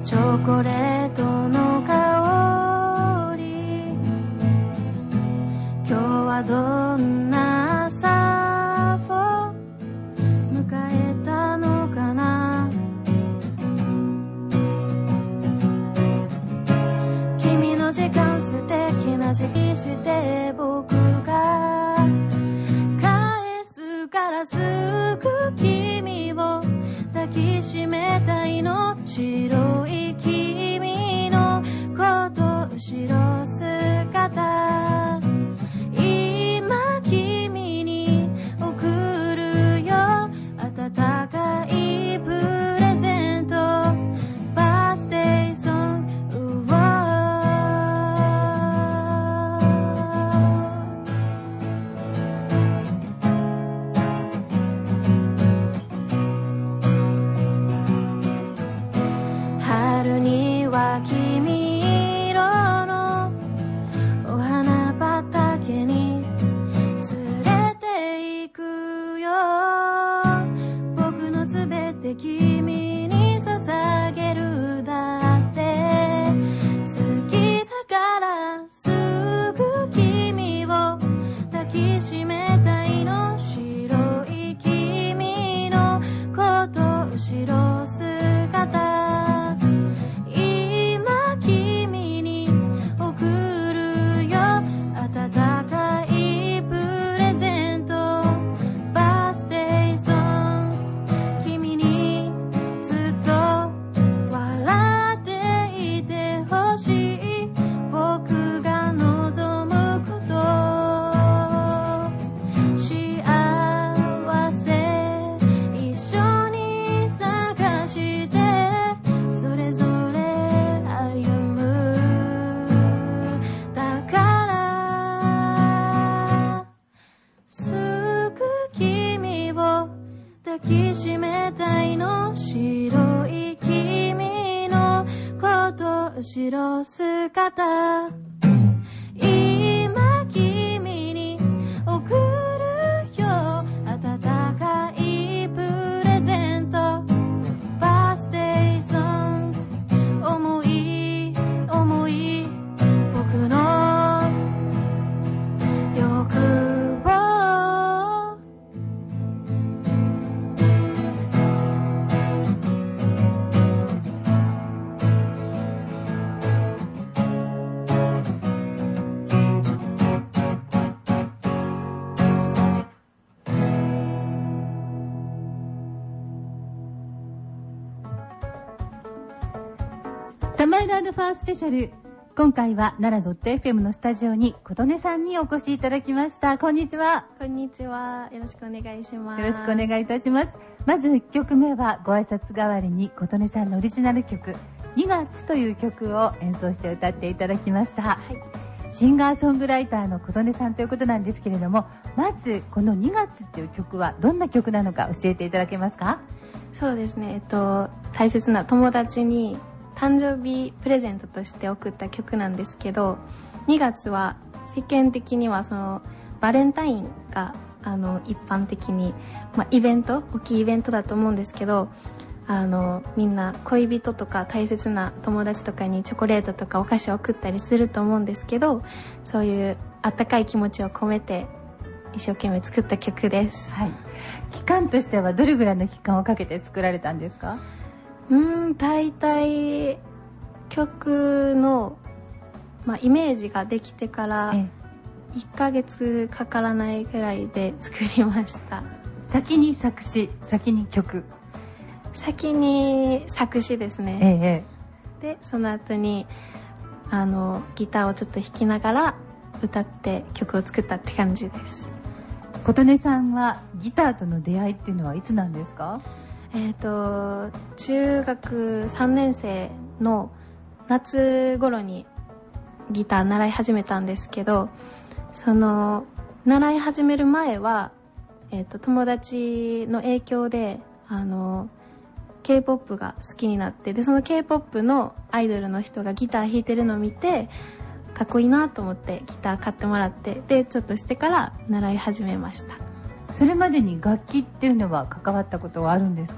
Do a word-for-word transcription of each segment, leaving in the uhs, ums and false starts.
チョコレートの香り、今日はどんな朝を迎えたのかな。君の時間素敵な時期して僕が返すからすぐ君を抱きしめたいの。白い君のこと後ろ姿、今君に送るよ温かいプレゼント、バースデーソングを春には黄色のお花畑に連れて行くよ。僕のすべて君に捧げるだって、好きだからすぐ君を抱きしめたいの。白い君のこと後ろ姿、今君に送るよ温かいプレゼント、バースデーソング、君にずっと笑っていてほしい、僕が望むこと、幸せ一緒に探してそれぞれ歩む。だからすぐ君を抱きしめたいの。白い君のこと後ろ姿、今君に送るよ温かいプレゼント、バースデーソング、思い思い僕の欲望。 玉井のアルファスペシャル、今回は奈良 .エフエム のスタジオに琴音さんにお越しいただきました。こんにちは。 こんにちは。よろしくお願いします。 よろしくお願いいたします。まずいっきょくめはご挨拶代わりに琴音さんのオリジナル曲にがつという曲を演奏して歌っていただきました。はい、シンガーソングライターの琴音さんということなんですけれども、まずこのにがつっていう曲はどんな曲なのか教えていただけますか？ そうですね、えっと大切な友達に誕生日プレゼントとして送った曲なんですけど、にがつは世間的にはそのバレンタインがあの一般的に、まあ、イベント大きいイベントだと思うんですけど、あのみんな恋人とか大切な友達とかにチョコレートとかお菓子を送ったりすると思うんですけど、そういうあったかい気持ちを込めて一生懸命作った曲です。 はい、期間としてはどれぐらいの期間をかけて作られたんですか？ うーん、大体曲の、まあ、イメージができてからいっかげつかからないくらいで作りました。 先に作詞、先に曲。 先に作詞ですね。 ええ、でその後にあのギターをちょっと弾きながら歌って曲を作ったって感じです。 琴音さんはギターとの出会いっていうのはいつなんですか？ えっと中学さんねん生の夏頃にギター習い始めたんですけど、その習い始める前は、えっと友達の影響であの K-ポップ が好きになって、でその K-ポップ のアイドルの人がギター弾いてるのを見てかっこいいなと思ってギター買ってもらって、でちょっとしてから習い始めました。 それまでに楽器っていうのは関わったことはあるんですか？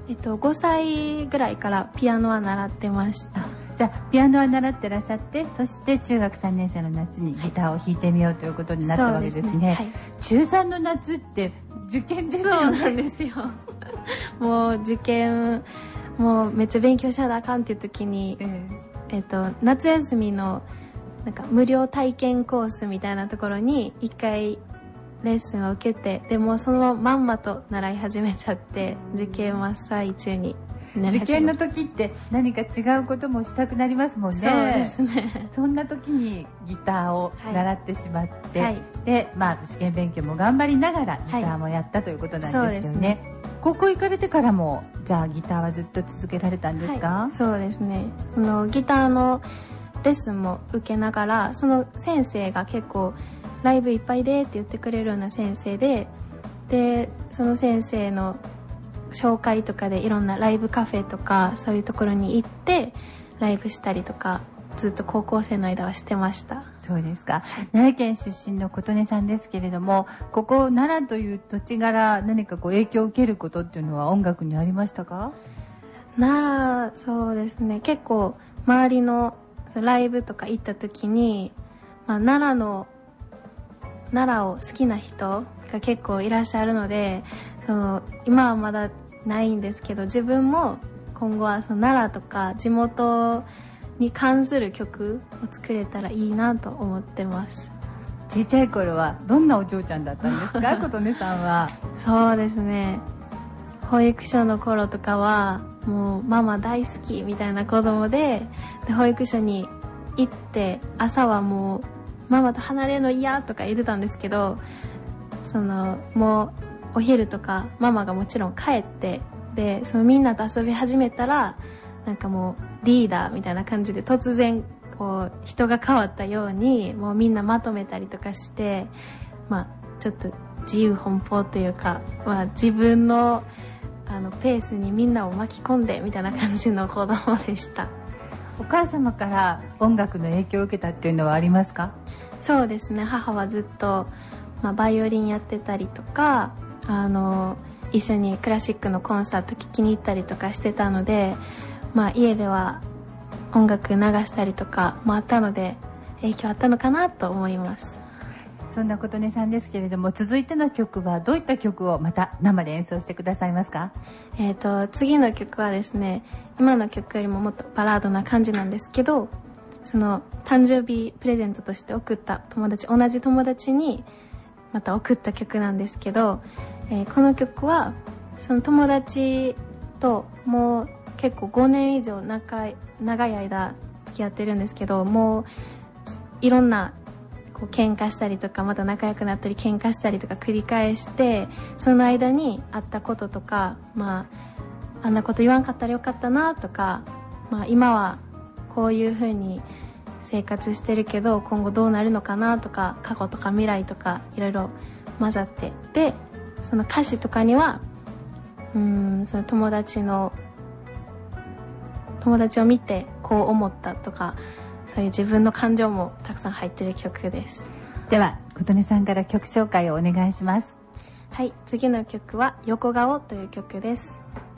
えっと、ごさいぐらいからピアノは習ってました。 じゃあピアノは習ってらっしゃって、そして中学さんねん生の夏にギターを弾いてみようということになったわけですね。そうですね、はい、中さんの夏って受験ですよね。 そうなんですよ。もう受験、もうめっちゃ勉強しなあかんっていう時に、えーえっと、夏休みのなんか無料体験コースみたいなところに一回レッスンを受けて、でもそのまんまと習い始めちゃって、受験真っ最中に。 受験の時って何か違うこともしたくなりますもんね。 そうですね。 そんな時にギターを習ってしまって、はい、で、まあ試験勉強も頑張りながらギターもやったということなんですよね。はい、そうですね。高校行かれてからもじゃあギターはずっと続けられたんですか？ はい、そうですね。そのギターのレッスンも受けながら、その先生が結構ライブいっぱいでって言ってくれるような先生で、でその先生の紹介とかでいろんなライブカフェとかそういうところに行ってライブしたりとかずっと高校生の間はしてました。 そうですか。奈良県出身の琴音さんですけれども、ここ奈良という土地柄何かこう影響を受けることっていうのは音楽にありましたか？ 奈良、そうですね。結構周りのライブとか行った時に、まあ、奈良の奈良を好きな人が結構いらっしゃるので、その今はまだないんですけど、自分も今後はその奈良とか地元に関する曲を作れたらいいなと思ってます。 小さい頃はどんなお嬢ちゃんだったんですか？琴音さんは。 そうですね、保育所の頃とかはもうママ大好きみたいな子供で、で保育所に行って朝はもうママと離れるの嫌とか言ってたんですけど、そのもうお昼とかママがもちろん帰って、でそのみんなと遊び始めたらなんかもうリーダーみたいな感じで突然こう人が変わったようにもうみんなまとめたりとかして、まあちょっと自由奔放というか、まあ自分のあのペースにみんなを巻き込んでみたいな感じの子供でした。 お母様から音楽の影響を受けたっていうのはありますか？ そうですね、母はずっと、まあ、バイオリンやってたりとか、あの一緒にクラシックのコンサート聴きに行ったりとかしてたので、まあ、家では音楽流したりとかもあったので影響あったのかなと思います。 そんな琴音さんですけれども、続いての曲はどういった曲をまた生で演奏してくださいますか？ えーと、次の曲はですね、今の曲よりももっとバラードな感じなんですけど、その誕生日プレゼントとして送った友達、同じ友達にまた送った曲なんですけど、えー、この曲はその友達ともう結構ごねん以上長い、長い間付き合ってるんですけど、もういろんなこう喧嘩したりとかまた仲良くなったり喧嘩したりとか繰り返して、その間にあったこととか、まああんなこと言わんかったらよかったなとか、まあ今はこういう風に生活してるけど今後どうなるのかなとか、過去とか未来とかいろいろ混ざって、でその歌詞とかにはうーんその友達の友達を見てこう思ったとか、そういう自分の感情もたくさん入ってる曲です。 では琴音さんから曲紹介をお願いします。 はい、次の曲は横顔という曲です。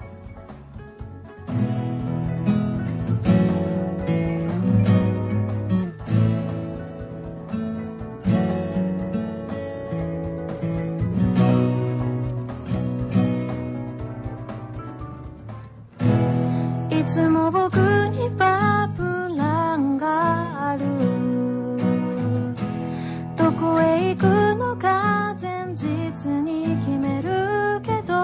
いつも僕にバブランがある、どこへ行くのか前日に決めるけど、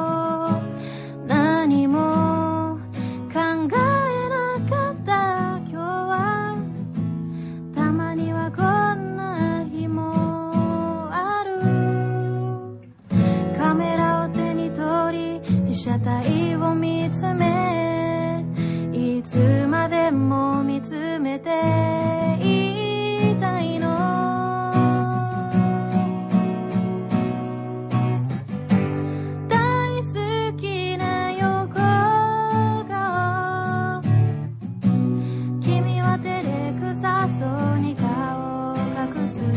何も考えなかった今日は、たまにはこんな日もある。カメラを手に取り被写体を見つめ、いつまでも見つめていたいの。大好きな横顔、君は照れくさそうに顔を隠す。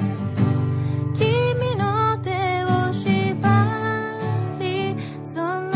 君の手を縛り、そん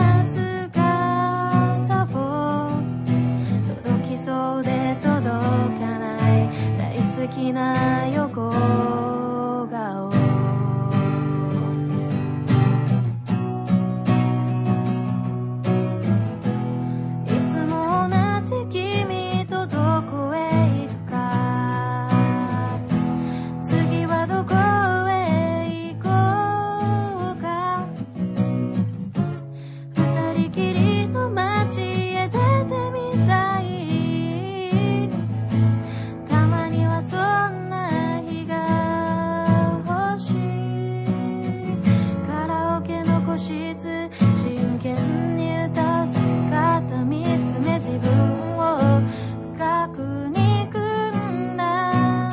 りきりの街へ出てみたい。たまにはそんな日が欲しい。カラオケの個室真剣に歌姿見つめ自分を深く憎んだ。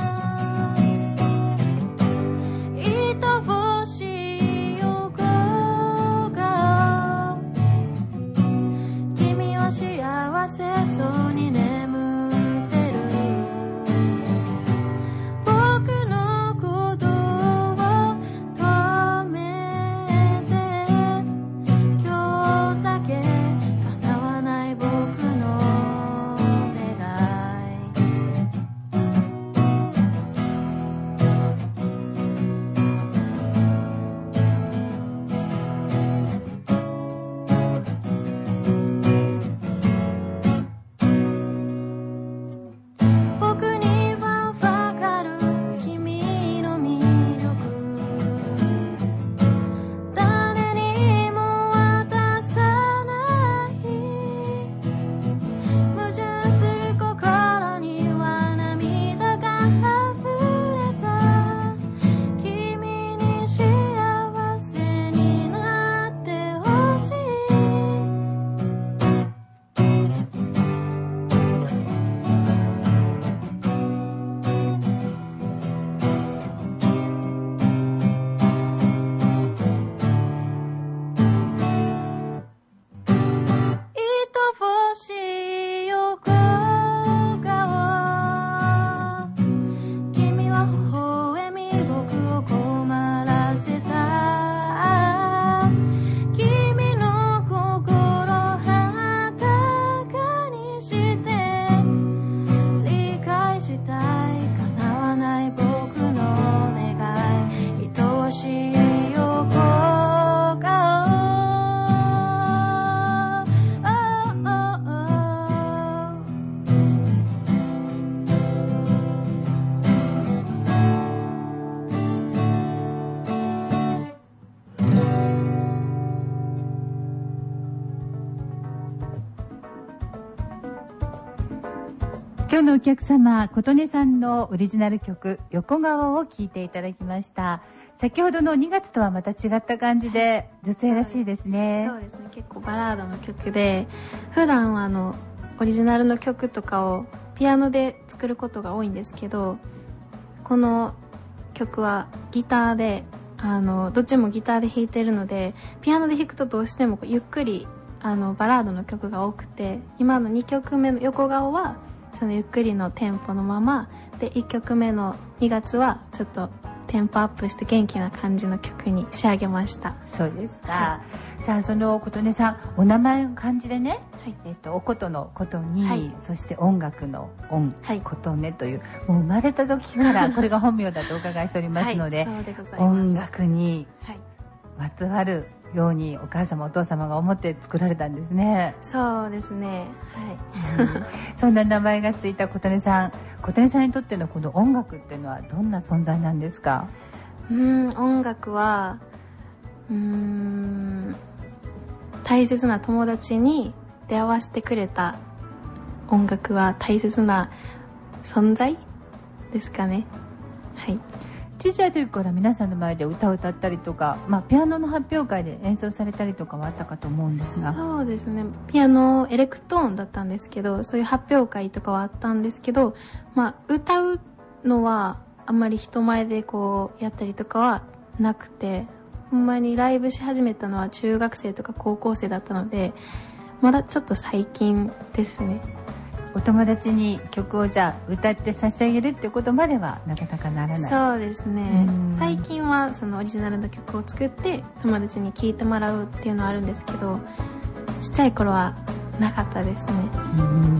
愛しい横顔、君は幸せそうに眠ってる。僕のことを止めて、今日だけ叶わない僕の願い。僕にはわかる君の魅力、誰にも渡さない。矛盾する心には涙が溢れた。君に幸せになってほしい。愛しい横顔、君は微笑み僕を困らせた。君の心裸にして理解したい。叶わない僕の願い。愛しい横顔、 今日のお客様、琴音さんのオリジナル曲、横顔を聴いていただきました。先ほどのにがつとはまた違った感じで、女性らしいですね。 そうですね、結構バラードの曲で、普段はあのオリジナルの曲とかをピアノで作ることが多いんですけど、この曲はギターで、あのどっちもギターで弾いてるので、ピアノで弾くとどうしてもゆっくりあのバラードの曲が多くて、今のにきょくめの横顔はそのゆっくりのテンポのままで、いっきょくめのにがつはちょっとテンポアップして元気な感じの曲に仕上げました。 そうですか。はい、さあ、その琴音さん、お名前の漢字でね、 はい、 えっと、おことのことに、 はい、 そして音楽の音、 はい、 琴音という、もう生まれた時からこれが本名だとお伺いしておりますので、 はい、そうでございます。 音楽にはいまつわるようにお母様お父様が思って作られたんですね。 そうですね、はい、 うん、そんな名前がついた琴音さん、琴音さんにとってのこの音楽っていうのはどんな存在なんですか？ うーん、音楽はうーん大切な友達に出会わせてくれた音楽は大切な存在ですかね。はい。 小さい時から皆さんの前で歌を歌ったりとか、まあ、ピアノの発表会で演奏されたりとかはあったかと思うんですが。 そうですね、ピアノエレクトーンだったんですけど、そういう発表会とかはあったんですけど、まあ、歌うのはあんまり人前でこうやったりとかはなくて、ほんまにライブし始めたのは中学生とか高校生だったので、まだちょっと最近ですね。 お友達に曲をじゃあ歌って差し上げるってことまではなかなかならない。 そうですね。最近はそのオリジナルの曲を作って友達に聴いてもらうっていうのはあるんですけど、ちっちゃい頃はなかったですね。 うん、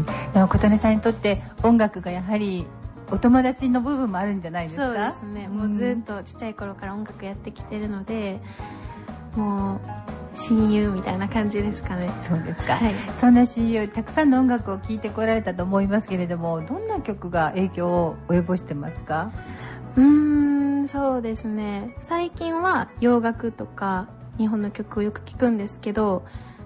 でも琴音さんにとって音楽がやはりお友達の部分もあるんじゃないですか？ そうですね。もうずっとちっちゃい頃から音楽やってきてるので、もう親友みたいな感じですかね。 そうですか。 はい。 そんな親友、たくさんの音楽を聴いてこられたと思いますけれども、どんな曲が影響を及ぼしてますか？ うーん、そうですね。最近は洋楽とか日本の曲をよく聴くんですけど、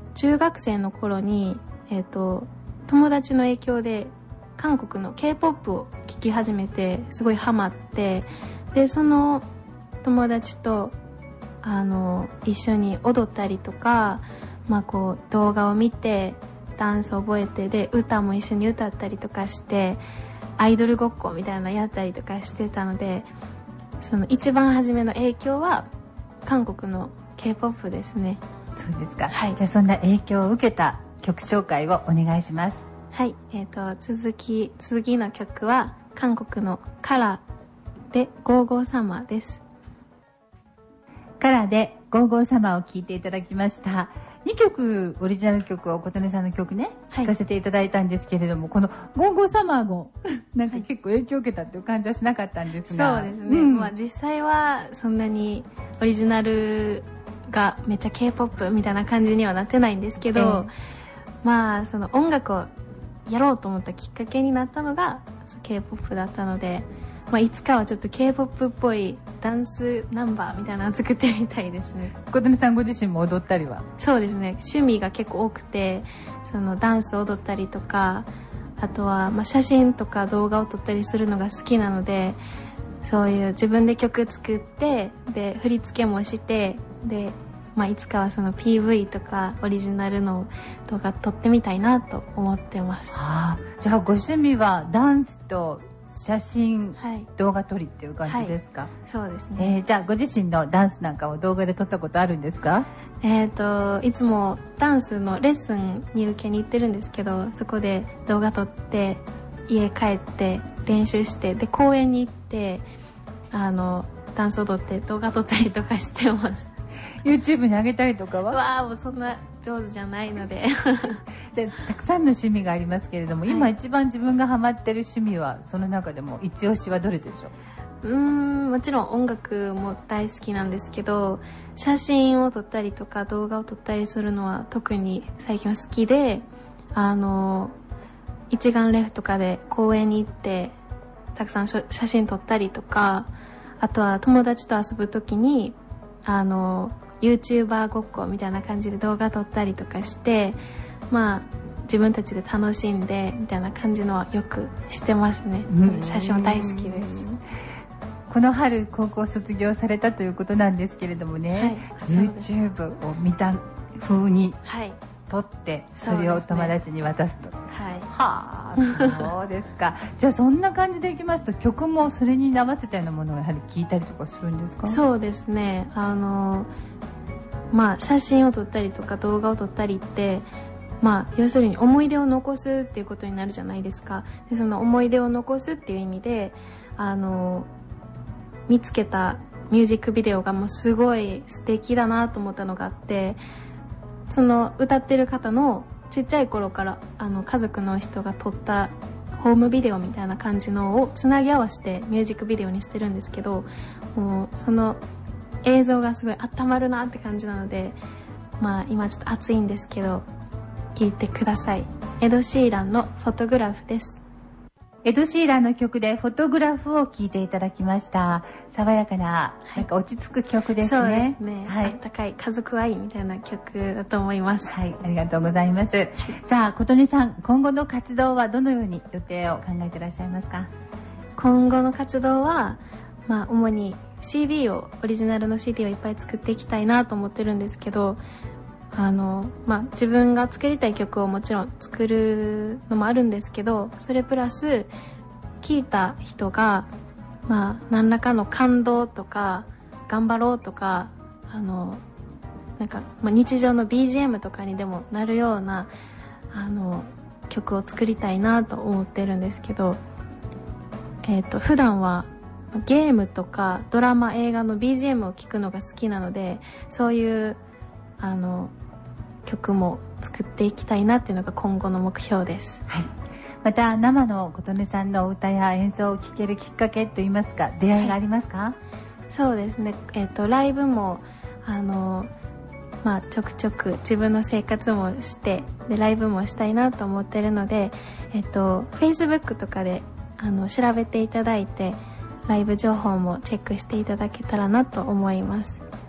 中学生の頃に、えっと、友達の影響で韓国の K-ポップ を聴き始めて、すごいハマって、で、その友達と、あの、一緒に踊ったりとか、まあこう、動画を見て、ダンスを覚えて、で、歌も一緒に歌ったりとかして、アイドルごっこみたいなのやったりとかしてたので、その一番初めの影響は、韓国の K-ポップ ですね。 そうですか。 はい。 じゃあそんな影響を受けた曲紹介をお願いします。 はい。えっと、続き、次の曲は、韓国のカラーでゴーゴーサマーです。 カラーでゴーゴーサマーを聴いていただきました。にきょくオリジナル曲を琴音さんの曲ね、 はい、 聴かせていただいたんですけれども、このゴーゴーサマーもなんか結構影響を受けたっていう感じはしなかったんですが。 そうですね。うん、まあ実際はそんなにオリジナルがめっちゃ K-ポップ みたいな感じにはなってないんですけど、えー、まあその音楽をやろうと思ったきっかけになったのが K-ポップ だったので、まあ、いつかはちょっと K-ポップ っぽいダンスナンバーみたいなのを作ってみたいですね。 琴音さんご自身も踊ったりは？ そうですね。趣味が結構多くて、そのダンスを踊ったりとか、あとはまあ写真とか動画を撮ったりするのが好きなので、そういう自分で曲作って、で、振り付けもして、で、まあ、いつかはその ピーブイ とかオリジナルの動画撮ってみたいなと思ってます。 はあ、じゃあご趣味はダンスと写真、はい、動画撮りっていう感じですか？はい、 そうですね。 えー、じゃあご自身のダンスなんかを動画で撮ったことあるんですか？ えっと、いつもダンスのレッスンに受けに行ってるんですけど、そこで動画撮って家帰って練習して、で公園に行ってあのダンス踊って動画撮ったりとかしてます。 YouTube に上げたりとかは？ わあ、もうそんな上手じゃないのでじゃあたくさんの趣味がありますけれども、はい、今一番自分がハマってる趣味はその中でも一押しはどれでしょう？ うーん、もちろん音楽も大好きなんですけど、写真を撮ったりとか動画を撮ったりするのは特に最近は好きで、あの一眼レフとかで公園に行ってたくさん写真撮ったりとか、あとは友達と遊ぶときにあの YouTuber ごっこみたいな感じで動画撮ったりとかして、まあ自分たちで楽しんでみたいな感じのはよくしてますね。写真は大好きです。 この春高校卒業されたということなんですけれどもね、はい、YouTube を見た風に撮って、はい、それを友達に渡すと。 はい。 はあ、そうですか。じゃあそんな感じでいきますと、曲もそれに合わせたようなものをやはり聴いたりとかするんですか？ そうですね。あのまあ写真を撮ったりとか動画を撮ったりって、まあ要するに思い出を残すっていうことになるじゃないですか。でその思い出を残すっていう意味で、あの見つけたミュージックビデオがもうすごい素敵だなと思ったのがあって、その歌ってる方のちっちゃい頃からあの家族の人が撮ったホームビデオみたいな感じのをつなぎ合わせてミュージックビデオにしてるんですけど、もうその映像がすごい温まるなって感じなので、まあ今ちょっと暑いんですけど聴いてください。エド・シーランのフォトグラフです。 エド・シーランの曲でフォトグラフを聴いていただきました。爽やかな、なんか落ち着く曲ですね。 そうですね。はい。高い家族愛みたいな曲だと思います。 はい。ありがとうございます。はい、さあ、琴音さん、今後の活動はどのように予定を考えていらっしゃいますか？ 今後の活動は、まあ、主に シーディー を、オリジナルの シーディー をいっぱい作っていきたいなと思ってるんですけど、あの、まあ、自分が作りたい曲をもちろん作るのもあるんですけど、それプラス、聴いた人が、まあ、何らかの感動とか、頑張ろうとか、あの、なんか、まあ、日常の ビージーエム とかにでもなるような、あの、曲を作りたいなと思ってるんですけど、えっと、普段は、ゲームとかドラマ、映画の ビージーエム を聴くのが好きなので、そういう、あの、曲も作っていきたいなっていうのが今後の目標です。 はい。また生の琴音さんの歌や演奏を聴けるきっかけといいますか、出会いがありますか？はい、 そうですね。えっと、ライブも、あの、まあ、ちょくちょく自分の生活もして、で、ライブもしたいなと思ってるので、えっと、Facebook とかで、あの、調べていただいて、ライブ情報もチェックしていただけたらなと思います。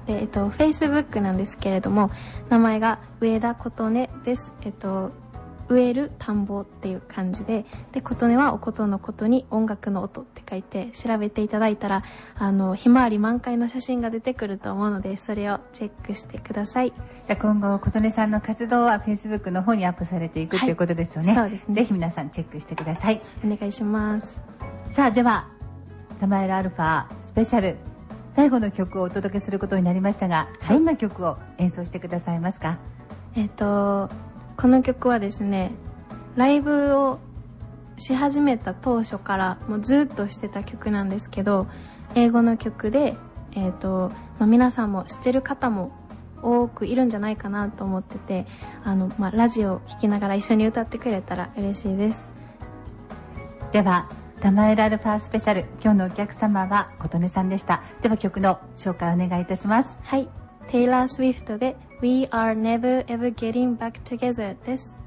で、えっと、Facebook なんですけれども、名前が上田琴音です。えっと、植える田んぼっていう感じで、で、琴音はおことのことに音楽の音って書いて、調べていただいたら、あの、ひまわり満開の写真が出てくると思うので、それをチェックしてください。 今後、琴音さんの活動は Facebook の方にアップされていく、はい、ということですよね。 そうですね。 ぜひ皆さんチェックしてください。 お願いします。 さあ、では、タマエルアルファスペシャル、最後の曲をお届けすることになりましたが、はい、どんな曲を演奏してくださいますか？ えっと、この曲はですね、ライブをし始めた当初からもうずっとしてた曲なんですけど、英語の曲で、えっと、まあ、皆さんも知ってる方も多くいるんじゃないかなと思ってて、あの、まあ、ラジオを聴きながら一緒に歌ってくれたら嬉しいです。 では、タマエルアルファスペシャル、今日のお客様は琴音さんでした。では曲の紹介お願いいたします。 はい。テイラー・スウィフトで We are never ever getting back together です。